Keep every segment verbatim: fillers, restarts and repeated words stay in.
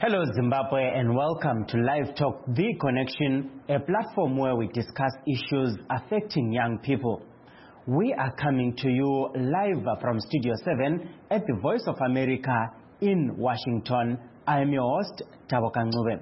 Hello Zimbabwe and welcome to Live Talk, The Connection, a platform where we discuss issues affecting young people. We are coming to you live from Studio seven at the Voice of America in Washington. I am your host, Taboka Ngube.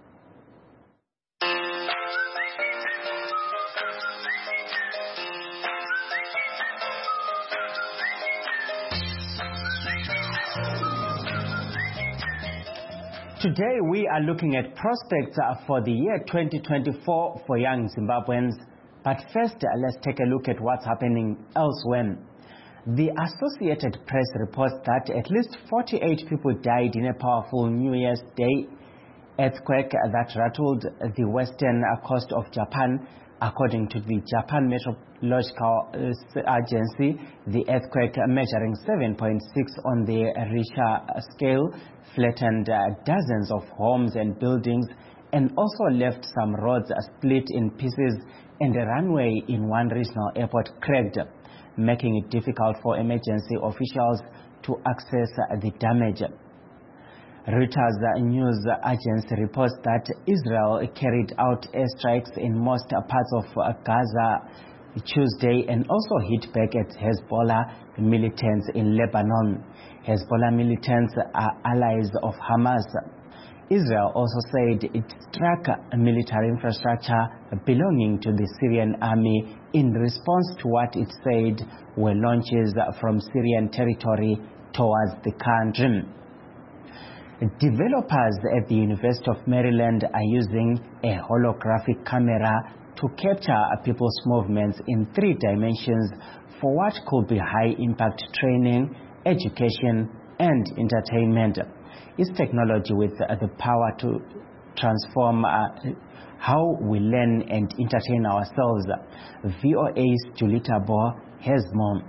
Today we are looking at prospects for the year twenty twenty-four for young Zimbabweans. But first, let's take a look at what's happening elsewhere. The Associated Press reports that at least forty-eight people died in a powerful New Year's Day earthquake that rattled the western coast of Japan. According to the Japan Meteorological Agency, the earthquake, measuring seven point six on the Richter scale, flattened uh, dozens of homes and buildings and also left some roads split in pieces and a runway in one regional airport cracked, making it difficult for emergency officials to access uh, the damage. Reuters news agency reports that Israel carried out airstrikes in most parts of Gaza Tuesday and also hit back at Hezbollah militants in Lebanon. Hezbollah militants are allies of Hamas. Israel also said it struck military infrastructure belonging to the Syrian army in response to what it said were launches from Syrian territory towards the country. Developers at the University of Maryland are using a holographic camera to capture people's movements in three dimensions for what could be high-impact training, education, and entertainment. It's technology with the power to transform uh, how we learn and entertain ourselves. V O A's Julita Bo has more.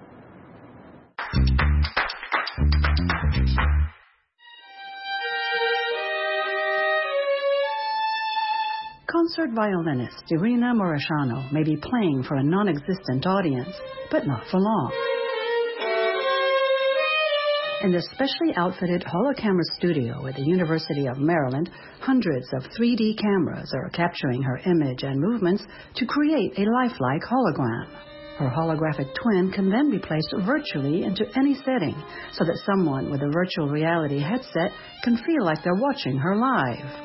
Concert violinist Irina Morishano may be playing for a non-existent audience, but not for long. In the specially outfitted holocamera studio at the University of Maryland, hundreds of three D cameras are capturing her image and movements to create a lifelike hologram. Her holographic twin can then be placed virtually into any setting so that someone with a virtual reality headset can feel like they're watching her live.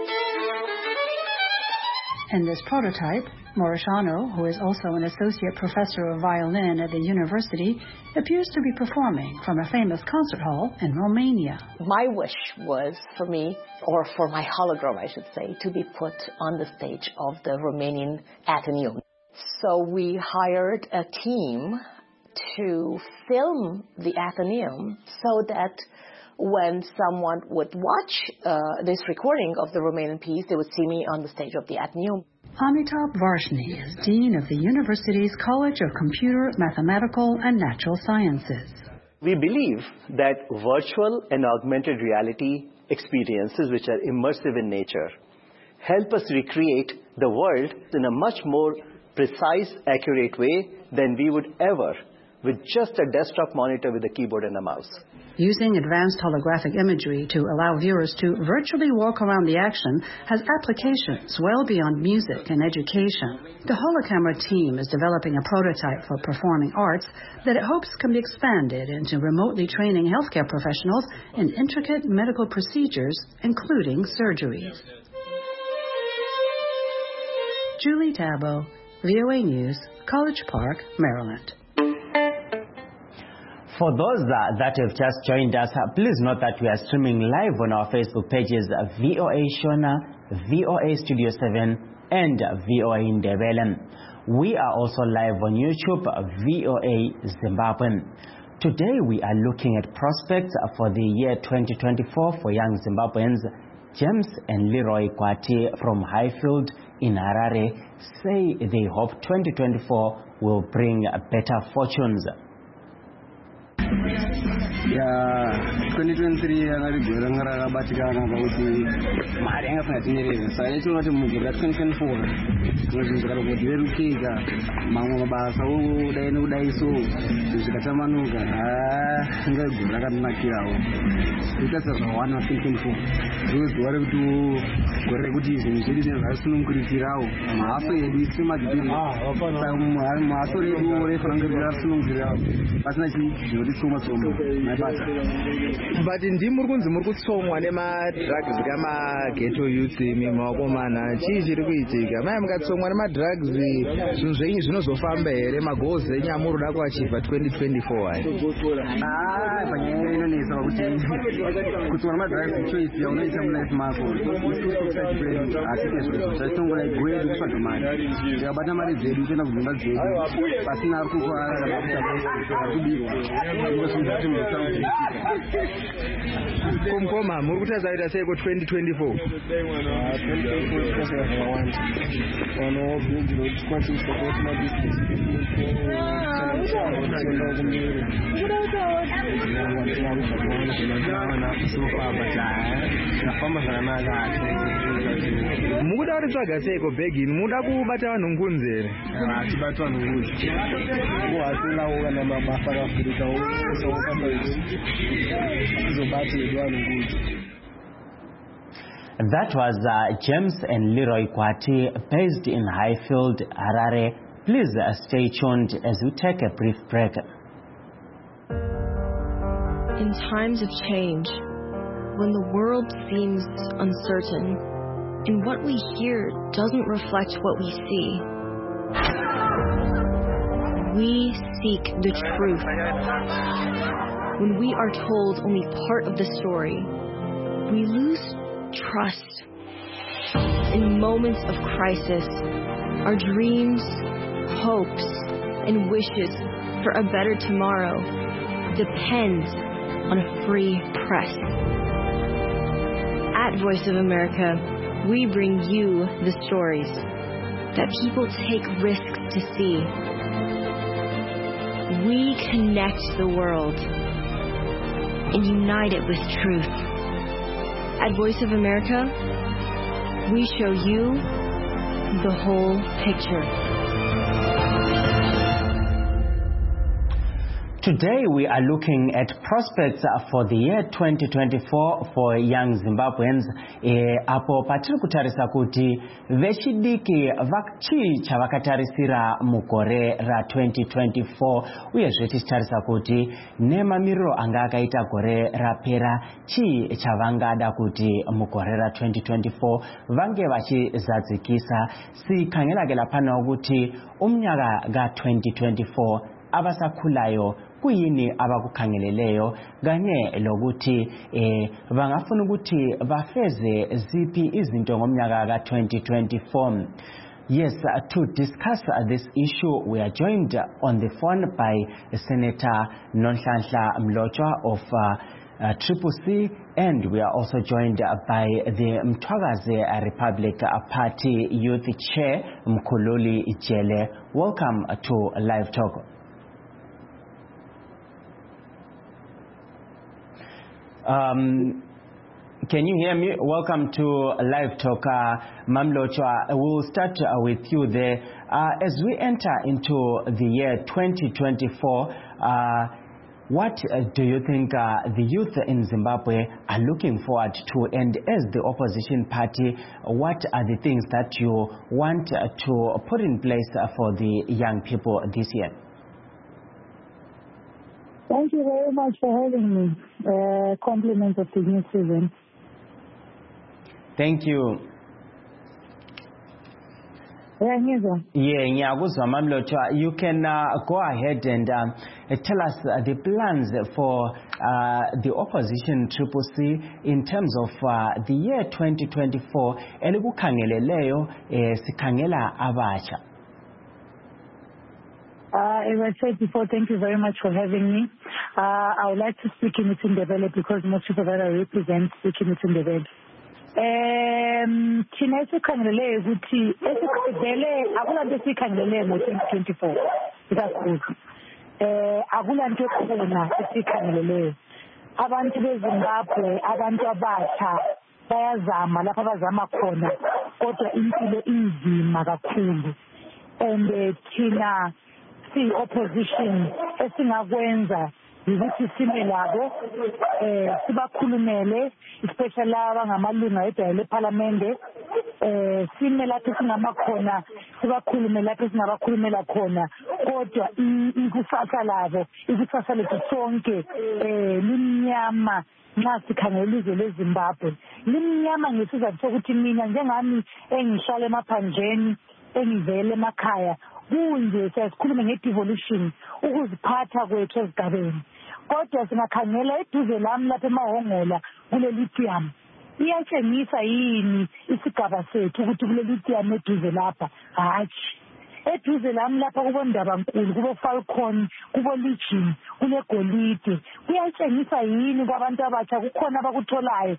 In this prototype, Morishano, who is also an associate professor of violin at the university, appears to be performing from a famous concert hall in Romania. My wish was for me, or for my hologram, I should say, to be put on the stage of the Romanian Athenaeum. So we hired a team to film the Athenaeum so that when someone would watch uh, this recording of the Romanian piece, they would see me on the stage of the Athenaeum. Amitabh Varshney is Dean of the university's College of Computer, Mathematical and Natural Sciences. We believe that virtual and augmented reality experiences, which are immersive in nature, help us recreate the world in a much more precise, accurate way than we would ever with just a desktop monitor with a keyboard and a mouse. Using advanced holographic imagery to allow viewers to virtually walk around the action has applications well beyond music and education. The holocamera team is developing a prototype for performing arts that it hopes can be expanded into remotely training healthcare professionals in intricate medical procedures, including surgeries. Julie Tabo, V O A News, College Park, Maryland. For those uh, that have just joined us, uh, please note that we are streaming live on our Facebook pages, uh, V O A Shona, V O A Studio seven, and uh, V O A Ndebele. We are also live on YouTube, uh, V O A Zimbabwe. Today we are looking at prospects uh, for the year twenty twenty-four for young Zimbabweans. James and Leroy Kwati from Highfield in Harare say they hope twenty twenty-four will bring uh, better fortunes. ya twenty twenty-three angarigwera ngarakabatikana pakuti mari yanga singatinyerere saka ichingati mugore ra twenty twenty-four tinozvinzira kuti verukika mamwe mabasa udai nekudai so zvikatamanuka inga igore rakatinakirawo kutarisa zvawana twenty twenty-four ndozuva rekuti gore rekuti zvinhu zvedu zvinhu zvaisunungurikirawo mhaso yedu isimadhipiri mhaso redu refanange rirasunungurirawo pasina zvinotitsoma tsoma maibasa but ndimi muri kunzi muri kutsomwa nemadrugs kamageto youth mimakomana chii chiri kuitika mai mukatsomwa nemadrugs zvinhu zvenyu zvinozofamba here magoals enyu amuroda kuachivha twenty twenty-four hai panyaya inonesa pakuti kutsomwa nemadrugs choisi yaunoita mulife mako asike zvozvo zvaitongola igwedu kutsvaga mari tikabata mari dzedu toenda kudzimba dzedu pasina ari kukubirwa komkoma muri kutaridza kuita seiko twenty twenty-four mukuda kuritsvaga seiko begini muda kubata vanhu nkunzi here tibata vanhu nkunzi kuhasilawo kana mabasa akavhurikawo That was uh, James and Leroy Kwati, based in Highfield, Harare. Please uh, stay tuned as we take a brief break. In times of change, when the world seems uncertain, and what we hear doesn't reflect what we see, we seek the truth. When we are told only part of the story, we lose trust. In moments of crisis, our dreams, hopes, and wishes for a better tomorrow depend on a free press. At Voice of America, we bring you the stories that people take risks to see. We connect the world and unite it with truth. At Voice of America, we show you the whole picture. Today we are looking at prospects for the year twenty twenty-four for young Zimbabweans. E, apo patiri kutarisa kuti vechidiki vakchi chavakatarisira mugore ra twenty twenty-four uyezve tichitarisa kuti nemamiriro anga akaita gore rapera chii chavangada kuti mugore ra twenty twenty-four vange vachizadzikisa sikhangelakela pano kuti umnyaka ka twenty twenty-four abasakhulayo kuyini abakukhangeleleyo kanye lokuthi eh bangafuna ukuthi bafeze ziphi izinto ngomnyaka ka twenty twenty-four. Yes, uh, to discuss uh, this issue, we are joined uh, on the phone by Senator Nonhlanhla Mlotshwa of uh, uh, Triple C, and we are also joined uh, by the Mthwakazi Republic Party Youth Chair Mkhululi Ijele. Welcome uh, to Live Talk. Um, can you hear me? Welcome to Live Talk. Uh, Mamlotshwa, we'll start uh, with you there. Uh, as we enter into the year twenty twenty-four, uh, what uh, do you think uh, the youth in Zimbabwe are looking forward to? And as the opposition party, what are the things that you want uh, to put in place uh, for the young people this year? Thank you very much for having me. Uh, compliments of the new season. Thank you. Yeah, you can uh, go ahead and um, tell us uh, the plans for uh, the opposition Triple C in terms of uh, the year twenty twenty-four. Elikukhangeleleyo sikhangela abatsha. Uh, as I said before, thank you very much for having me. Uh, I would like to speak in Itindebele because most people that I represent speak in Itindebele. Um, thina esikhangeleleyo ukuthi esikhangelele akulanto esikhangeleleyo ngo twenty twenty-four ikakhulu. Eh akulanto ekhona esikhangeleleyo. abantu beZimbabwe abantu abasha bayazama lapha bazama khona kodwa impilo inzima kakhulu and thina si opposition esingakwenza ukuthi sime labo eh sibakhulumele especially laba ngamalunga edayile eParliament eh sime lapho singamakhona sibakhulume lapho singabakhulumela khona kodwa ikusasa labo ikusasa lethu sonke eh limnyama nxa sikhangela izwe leZimbabwe limnyama ngesizathu sokuthi mina njengami engihlala emaphandleni engivele emakhaya kunje sesikhuluma ngedevolution ukuziphatha kwethu ezigabeni kodwa singakhangela eduze lami lapha eMahongola kule lithium iyatshengisa yini isigaba sethu ukuthi kule lithium eduze lapha hatshi eduze lami lapha kubondaba nkulu kubo Falcon kubo Legion kule golide kuyatshengisa yini kwabantu abatsha kukhona abakutholayo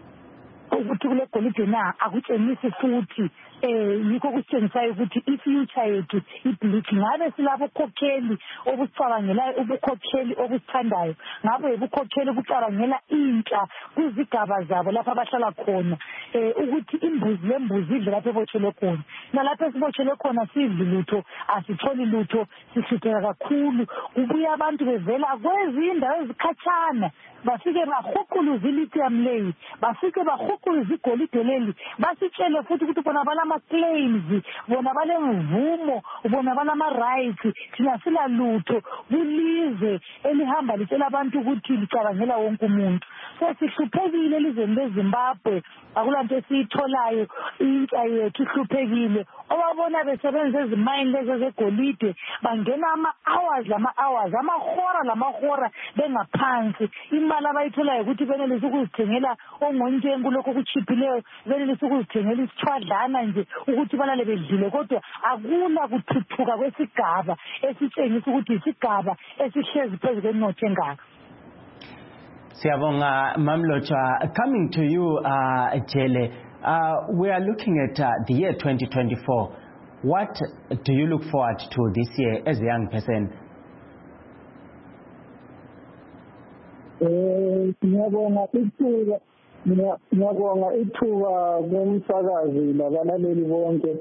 ukuthi kule golide na akutshengisi futhi eh yikho kusitshengisayo ukuthi ifuture yethu ibleach ngabe silabo khokheli obucabangela ubukhokheli obuthandayo ngabe ubukhokheli obucabangela intsha kuzigaba zabo lapha abahlala khona eh ukuthi imbuzi lembuzi idle lapha ebotshelwe khona nalapha esibotshelwe khona sidli lutho asitholi lutho sihlupheka kakhulu kubuya abantu bevela kwezindawo ezikhatshana bafike bahuquluza ilithium leyi bafike bahuquluza igolide leli basitshele futhi ukuthi bona balama claims bona balemvumo bona balama rights thina sila lutho kulize elihamba litshela abantu ukuthi licabangela wonke umuntu so sihluphekile elizweni leZimbabwe akulanto esiyitholayo intsha yethu ihluphekile obabona besebenza ezimayini lezo zegolide bangena ama hours lama hours amahora lamahora bengaphansi imali abayitholayo ukuthi benelise ukuzithengela ongontshengu lokho kuchiphileyo benelise ukuzithengela isithwadlana nje ukuthi balale bedlile kodwa akula kuthuthuka kwesigaba esitshengisa ukuthi isigaba esihlezi phezu kwenotho engaka. Siyabonga Mamlotshwa. Coming to you, uh, Jele, uh, we are looking at uh, the year twenty twenty-four. What do you look forward to this year as a young person? Ngiyabonga ithuba ngiyabonga ithuba kumsakazi labalaleli bonke.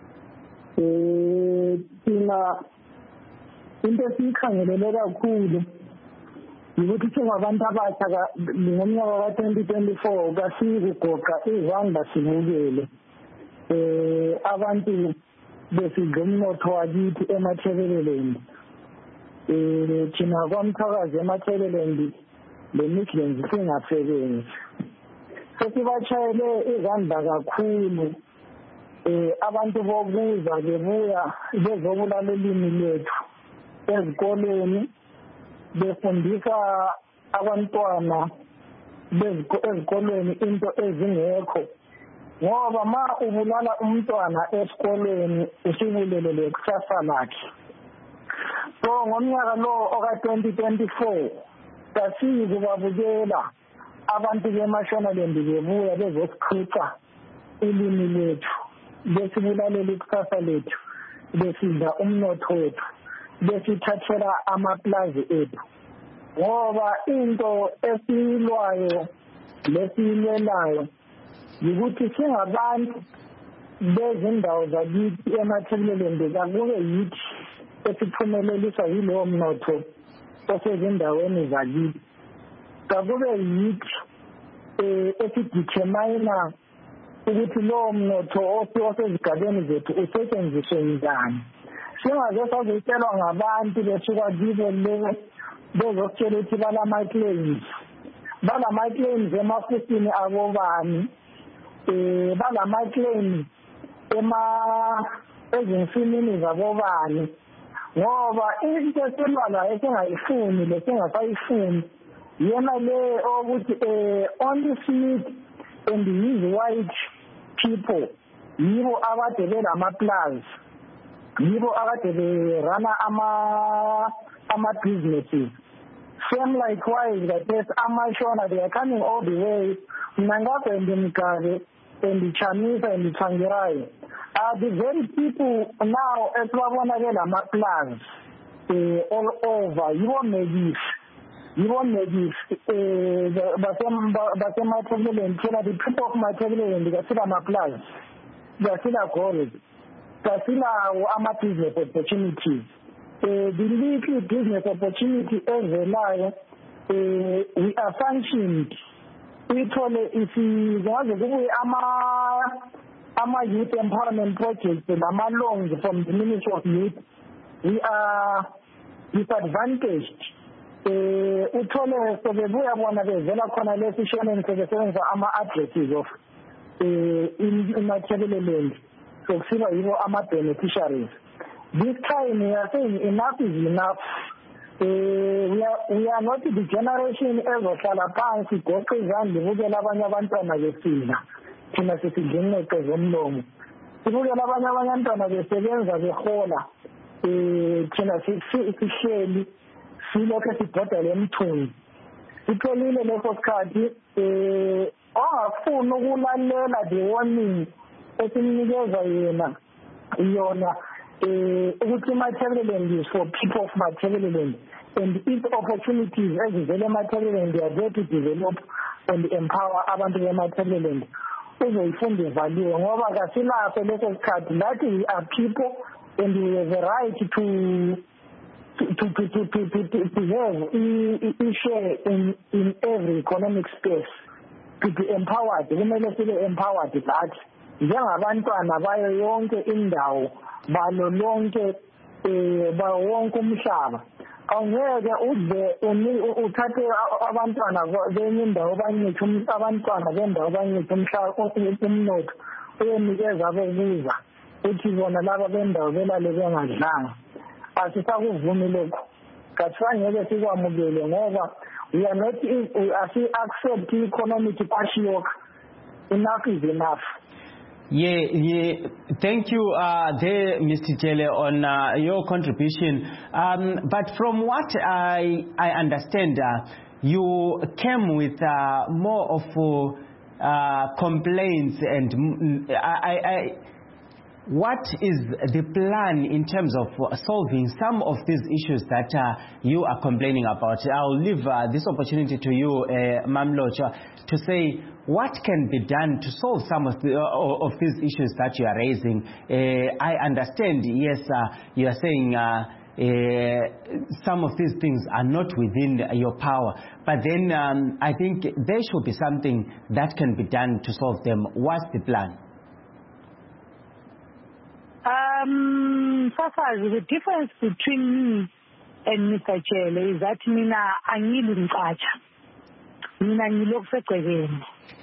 Eh thina into esiyikhangelele kakhulu ukuthi singabantu abatsha ngomnyaka ka twenty twenty-four kasikugoqa izandla sibukele eh abantu besidla umnotho wakithi eMathebeleleni eh thina kwamthakazi eMathebeleleni le Midlands singasebenzi sesibachayele izandla kakhulu eh abantu bokuza bebuya bezobulala ilimi lethu ezikoleni befundisa abantwana bezikolweni into ezingekho ngoba ma ubulala umntwana esikoleni usibulele lekusasa lakhe so ngomnyaka lo oka twenty twenty-four kasizobabukela abantu beMashonaland bebuya bezosichitha ilimi lethu besibulalela ikusasa lethu besidla umnotho wethu besithathela amaplazi ethu ngoba into esilwayo lesilwelayo ukuthi singabantu bezindawo zakithi eMathebeleleni akube yithi esiphumelelisa yilowo mnotho osezindaweni zakithi akube yithi esidetermine ukuthi lowo mnotho osezigabeni zethu usetshenziswe njani singaze sazotshelwa ngabantu besuka kibo le bezokutshela ukuthi balama-claims balama-claims emafusini abobani um balama-claims ezinsimini zabobani ngoba into esilwalayo esingayifuni lesingasayifuni yena le okuthi um only Smith and his white people yibo abade belama-plus yibo akade berana ama ama businesses same likewise that there's amashona they are coming all the way Mnangagwa and Mugabe and Chamisa and Tsvangirai are the very people now esibabona ke lama plans eh all over yibo Megisi yibonekisi basemathebeleni thina the people of mathebeleni kasila ama-plus kasila gold kasilawo ama-business opportunities uh, the little business opportunity ezelayo uh, we are functioned uyithole isingaze kubuye ama-youth empowerment projects nama-loans from the Ministry of Youth. We are disadvantaged. Uh, uthole sebebuya bona bevela khona lesishoneni sebesebenzisa ama-addresses of uh, imathebelelend sokusiba yibo ama-beneficiaries. This time we are saying enough is enough. Uh, we are we are not the generation ezohlala phansi goqe izandla ibukela abanye abantwana besina thina sisidlinqeqe zomlomo sibukela abanye abantwana besebenza behola um thina sihleli silokho sibhodala emthunzi sitholile leso sikhathi um ongafuni ukulalela the warning esimnikeza yena yona Uh, ukuthi Matabeleland is for people of Matabeleland, and its opportunities ezivela eMatabeleland they are there to develop and empower abantu beMatabeleland uzoyifunda ivaliwe ngoba kasilaso leso sikhathi that we are people and we have the right to to to to to to, to, to have a share in in every economic space, to be empowered. Kumele sibe empowered that njengabantwana bayo yonke indawo balo lonke eh bawonke umhlaba awungeke uze uthathe abantwana benye indawo banyethu abantwana bendawo banyethu umhlaba umnotho uyenikeza abokuza uthi bona laba bendawo belale bengadlanga asisakuvumi lokho kasangeke sikwamukele ngoba we are not we are accept economic pashiyoka. Enough is enough. Yeah, yeah. Thank you, uh, there, Mister Jele, on uh, your contribution. Um, but from what I I understand, uh, you came with uh, more of uh, complaints, and I, I, I, what is the plan in terms of solving some of these issues that uh, you are complaining about? I'll leave uh, this opportunity to you, uh, Mamlocha, to say what can be done to solve some of, the, uh, of these issues that you are raising. Uh, I understand, yes, uh, you are saying uh, uh, some of these things are not within your power, but then um, I think there should be something that can be done to solve them. What's the plan? Um, Safazi, the difference between me and Mister Jele is that mina angilunqatsha. Mina ngilokufegcekeni.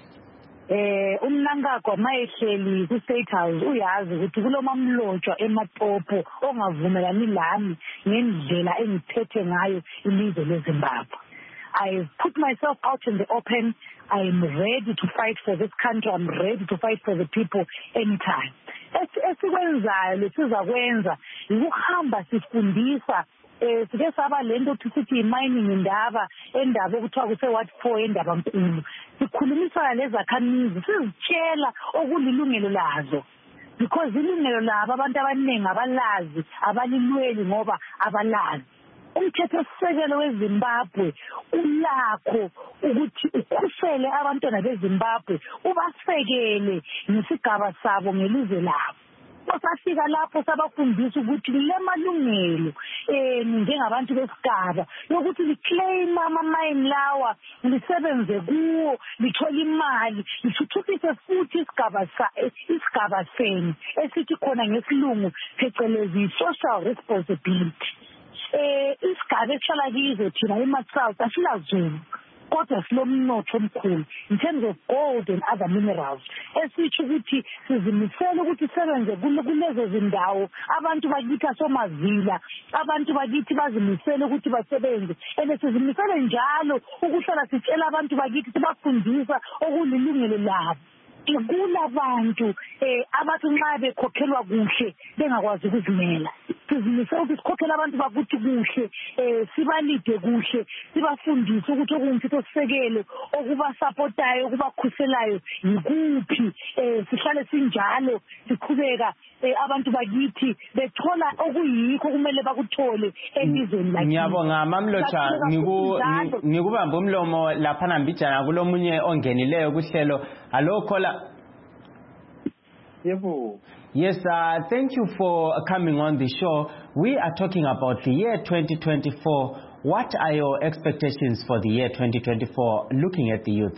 Eh umnankakho mayehleli ku State House uyazi ukuthi kulomamlotshwa emapopo ongavumelani lami ngendlela engiphethe ngayo ilizwe leZimbabwe. I put myself out in the open. I am ready to fight for this country. I'm ready to fight for the people anytime. Esikwenzayo lesizakwenza ukuhamba sifundisa eh sike saba lento sithi mining indaba endaba ekuthiwa kuse what for endaba nkulu sikhulumisana lezakhamizi sizitshela okulilungelo lazo because ilungelo labo abantu abaningi abalazi abalilweli ngoba abalazi. Umthethosisekelo weZimbabwe ulakho ukuthi ukhusele abantwana beZimbabwe ubasekele ngesigaba sabo ngelizwe labo. Basafika lapho sabafundisa ukuthi lemalungelo eh njengabantu besigaba yokuthi liclaim ama-mine lawa lisebenze kuwo lithola imali lithuthukise futhi isigaba isigaba senu esithi khona ngesilungu phecelezi social responsibility. Eh isigaba esihlala kizo thina eMatsouth asilazulu kodwa silomnotho omkhulu in terms of gold and other minerals esitsho ukuthi sizimisela ukuthi sisebenze kulezo zindawo abantu bakithi asomazila abantu bakithi bazimisela ukuthi basebenze ene sizimisele njalo ukuhlala sitshela abantu bakithi sibafundisa okulilungelo labo. Kulabantu eh abathi nxa bekhokhelwa kuhle bengakwazi ukuzimela. Sizimisela ukuthi sikhokhele abantu bakuthi kuhle eh sibalide kuhle sibafundise ukuthi okumfitho sisekelo okuba supportayo okuba khuselayo yikuphi eh sihlale sinjalo sikhubeka abantu bakithi bethola okuyikho kumele bakuthole elizweni lakini. Ngiyabonga Mamlocha ngikubamba umlomo lapha nambijana kulomunye ongenileyo kuhlelo. Hello caller. Yebo. Yes, uh, thank you for coming on the show. We are talking about the year twenty twenty-four. What are your expectations for the year twenty twenty-four looking at the youth?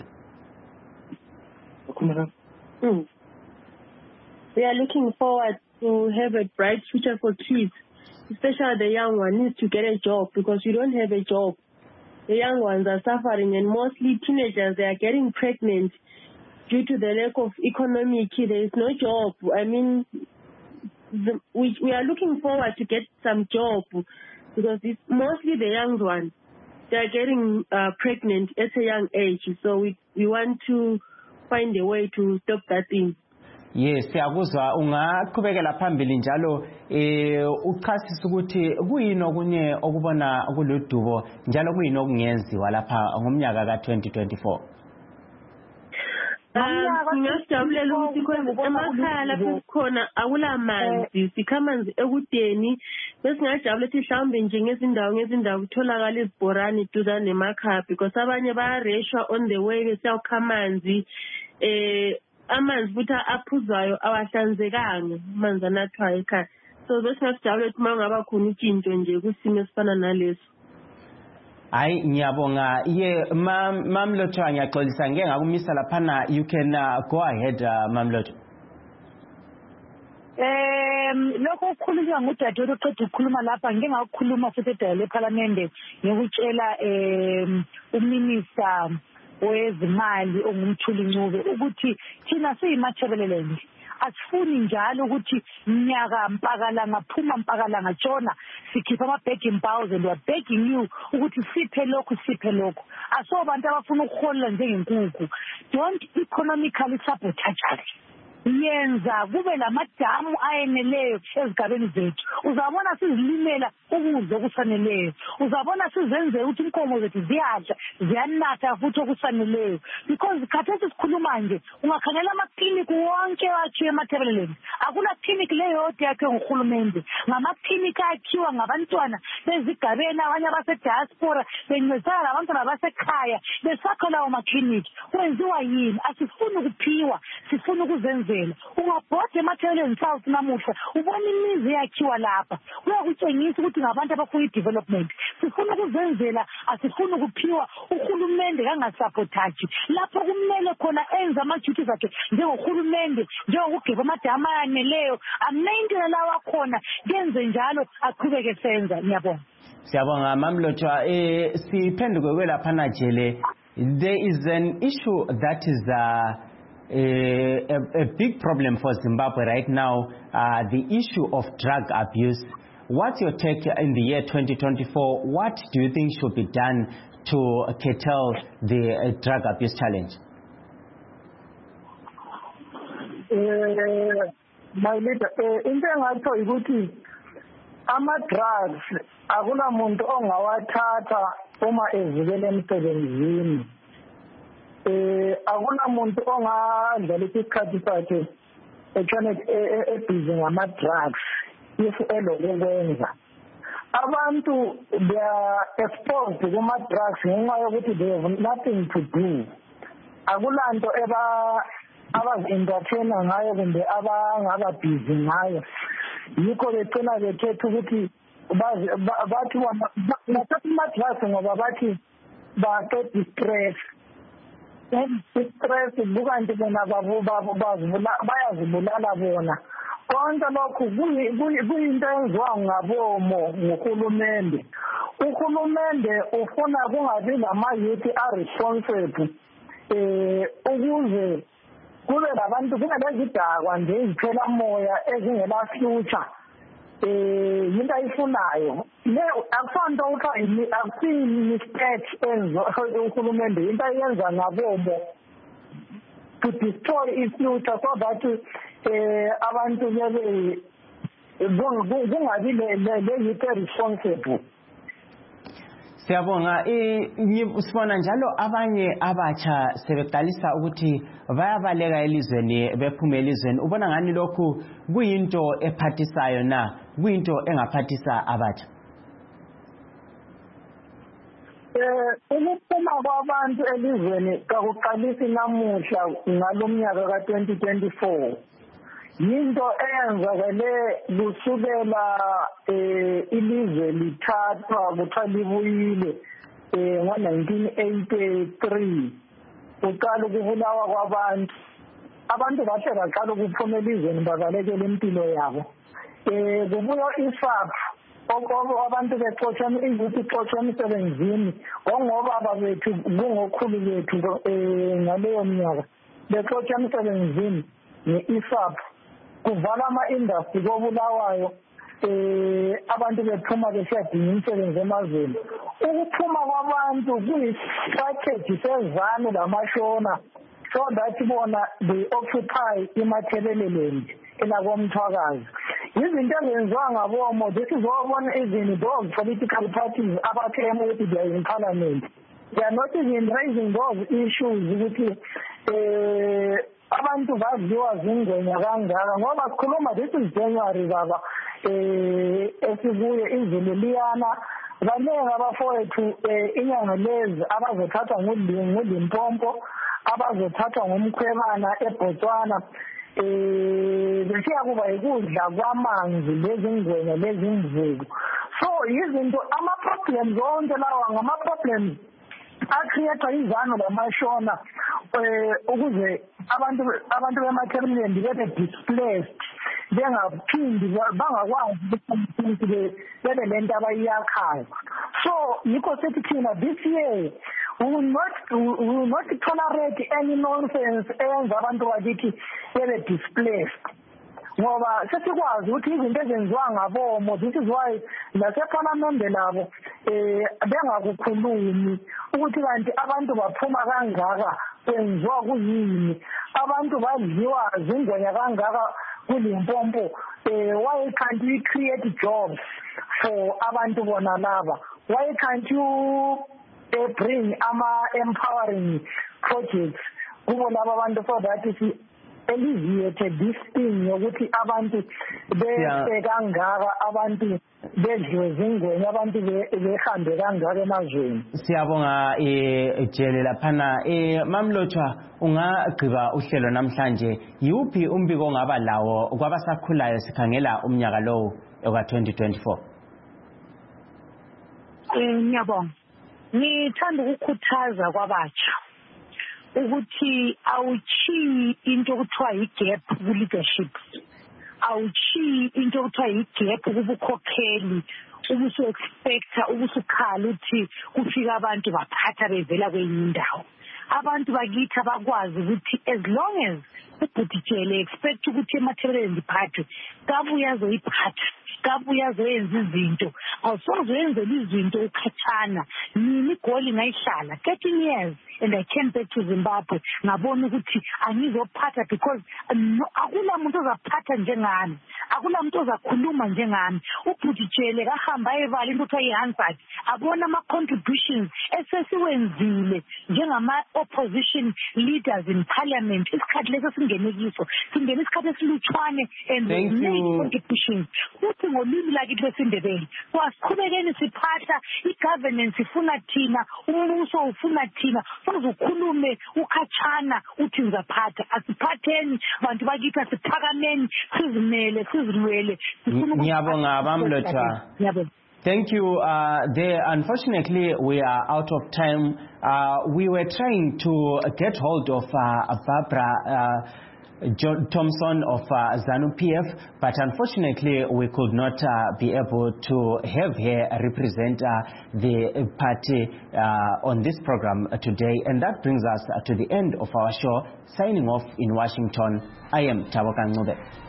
Mm. We are looking forward to have a bright future for kids, especially the young one needs to get a job because we don't have a job. The young ones are suffering, and mostly teenagers, they are getting pregnant due to the lack of economic. There is no job. I mean, the, we, we are looking forward to get some job because it's mostly the young ones. They are getting uh, pregnant at a young age. So we, we want to find a way to stop that thing. Yes, siyakuzwa ungaqhubekela phambili njalo eh uchasisa ukuthi kuyini okunye okubona kuludubo njalo kuyini okungenziwa lapha ngomnyaka ka twenty twenty-four. Ngiyajabulela ukuthi emakhaya lapho khona akulamanzi sikhamanzi ekudeni bese ngiyajabulela ukuthi mhlawumbe nje ngezindawo ngezindawo kutholakala izibhorani duzane nemakhaya because abanye bayareshwa on the way besiyakhamanzi eh amanzi futhi aphuzwayo awahlanzekanga amanzi anathwayo ekhaya so bese ngiyajabulela ukuthi mangaba khona utshintsho nje kusimo esifana naleso. Hayi ngiyabonga ye Mamlocha ngiyaxolisa ngeke ngakumisa laphana. You can uh, go ahead uh, Mamlocha. Um lokho ukukhuluma ngudadewethu oqeda ukukhuluma lapha ngeke ngakukhuluma futhi edala eParliament ngikutshela um uminister wezimali ongumthuli Ncube ukuthi thina siyimathebeleleni asifuni njalo ukuthi mnyaka mpakalanga phuma mpakalanga tshona sikhipha ama begging bowls and we are begging you ukuthi siphe lokhu siphe lokhu asobantu abafuna ukuhola njengenkukhu. Don't economically sabotage us. Yenza kube lamadamu ayeneleyo ezigabeni zethu. Uzabona sizilimela ukudla okufaneleyo. Uzabona sizenze ukuthi inkomo zethu ziyadla ziyanatha futhi okufaneleyo because khathesi sikhuluma nje ungakhangela ama-clinic wonke akhiwe emathebeleleni akula clinic leyo yakhe nguhulumende ngama-clinic akhiwa ngabantwana bezigabeni abanye abasediaspora bencedisana labantwana basekhaya besakha lawo ma-clinic. Kwenziwa yini? Asifuni ukuphiwa, sifuna ukuzenzela. Ungabhoda emathebeleleni south namuhla ubona imizi yakhiwa lapha uyakutshengisa ukuthi ngabantu abafuna i-development. Sifuna ukuzenzela, asifuni ukuphiwa. Uhulumende kangasabotage lapho kumele khona enza ama-duties akhe njengohulumende njengokugeba amadamu ayaneleyo amaintene lawo akhona kenze njalo aqhubeke senza. Ngiyabonga. Siyabonga Mamlocha. Eh siphenduke kwelaphana jele. There is an issue that is uh, A, a, a big problem for Zimbabwe right now, uh, the issue of drug abuse. What's your take in the year twenty twenty-four? What do you think should be done to curtail the uh, drug abuse challenge? Uh, my leader, into engatsho ukuthi ama-drugs akula muntu ongawathatha uma evikela emsebenzini. Eh akuna muntu ongadlala isikhathi sakhe etshone ebhizi ngama-drugs if elokwenza. Abantu they are exposed kuma-drugs ngenxa yokuthi they have nothing to do. Akula nto eba abazi-entertaina ngayo kumbe abangaba bhizi ngayo. Yikho becina bekhetha ukuthi bathi bathatha ama-drugs ngoba bathi baqeda i-stress. I-stress buka nje bona bayazibulala bona. Konke lokhu kuyinto enziwa ngabomo nguhulumende. Uhulumende ufuna kungabi nama-youth a-responsible um ukuze kube labantu kube lezidakwa nje izithela moya ezingela future. Eh yinto ayifunayo le akufanele ukuthi akusiyi mistake enzo uhulumende into ayenza ngabomo to destroy its future so that eh abantu bebe kungabi le le responsible. Siyabonga sibona njalo abanye abatsha sebeqalisa ukuthi bayabaleka elizweni bephuma elizweni. Ubona ngani lokhu kuyinto ephathisayo na, kuyinto engaphathisa abatsha? Eh ukuphuma kwabantu elizweni kakuqalisi namuhla ngalomnyaka ka twenty twenty-four. Yinto eyenzakale kusukela eh ilizwe lithathwa kuthiwa libuyile eh ngo nineteen eighty-three uqala ukubulawa kwabantu. Abantu bahle baqala ukuphuma elizweni babalekela impilo yabo. Eh kubuyo isapha okobo abantu bexotsha izuthi ixotsha emsebenzini ngoba babethu kungokhulu bethu eh ngaleyo minyaka bexotsha emsebenzini ne-isapha kuvala ama-industry kobulawayo eh abantu bephuma besiyadinga imisebenzi emazweni. Ukuphuma kwabantu kuyi-strategy sezanu lamashona so that bona they occupy iMatabeleland elakomthwakazi. Izinto ezenziwa ngabomo, this is what one is in those political parties abaclaim ukuthi they are in parliament. They are not even raising those issues ukuthi eh abantu badliwa zingwenya kangaka ngoba sikhuluma this is January baba eh esibuye izulu liyana banenge abafowethu inyanga lezi abazothathwa nguLimpompo abazothathwa ngomkhwebana eBotswana eh besiya kuba ikudla kwamanzi lezingwenya lezimvuku. So izinto ama problems onke lawa ngama problems acreate izano lamashona eh ukuze abantu abantu bemaThembeland bebe displaced bengaphindi bangakwazi ukuthi bebe lento abayakhayo. So yikho sithi thina this year we will not we will not tolerate any nonsense eyenza abantu bakithi bebe displaced. Ngoba sesikwazi ukuthi izinto ezenziwa ngabomo, this is why laseParliament labo eh bengakukhulumi ukuthi kanti abantu baphuma kangaka kwenziwa kuyini, abantu badliwa zingwenya kangaka kuLimpompo. eh why can't we create jobs for abantu bona laba? Why can't you uh, bring ama empowering projects kubo laba abantu so that is alleviate this thing yokuthi abantu bese kangaka abantu bedliwe zingwenya abantu behambe kangaka emazweni. Siyabonga eh jele laphana eh Mamlotshwa ungagqiba uhlelo namhlanje yiuphi umbiko ongaba lawo kwabasakhulayo sikhangela umnyaka lo oka twenty twenty-four? Eh ngiyabonga. Ngithanda ukukhuthaza kwabatsha ukuthi awuchiyi into okuthiwa yi-gap ku-leadership, awuchiyi into okuthiwa yi-gap kubukhokheli ubusu-expecta ubusukhala ukuthi kufika abantu baphatha bevela kwenye indawo. Abantu bakithi abakwazi ukuthi as long as ubhutijele expect ukuthi eMatabeleland iphathwe, kabuye azoyiphatha, kabuye azoyenza izinto, awusozoyenzela izinto ukhathana. Mina igoli ngayihlala thirteen years and I came back to Zimbabwe ngabona ukuthi angizophatha because akula muntu ozaphatha njengami, akula muntu ozakhuluma njengami. Ubhutijele kahamba evala into okuthiwa yi-Hansard abona ama-contributions esesiwenzile njengama opposition leaders in parliament. Isikhathi leso singene kiso singene isikhathi esilutshwane and made contributions futhi ngolimi lakithi lwesiNdebele. Kwasiqhubekeni siphatha i-governance ifuna thina, umbuso ufuna thina, ukhulume ukhatshana uthi ngizaphatha. Asiphatheni bantu bakithi, asiphakameni sizimele sizilwele. Ngiyabonga Mamlotshwa. Thank you. Uh, there, unfortunately, we are out of time. Uh, we were trying to get hold of uh, Barbara uh, John Thompson of uh, ZANU P F, but unfortunately we could not uh, be able to have her represent uh, the party uh, on this program today. And that brings us uh, to the end of our show. Signing off in Washington, I am Taboka Ngube.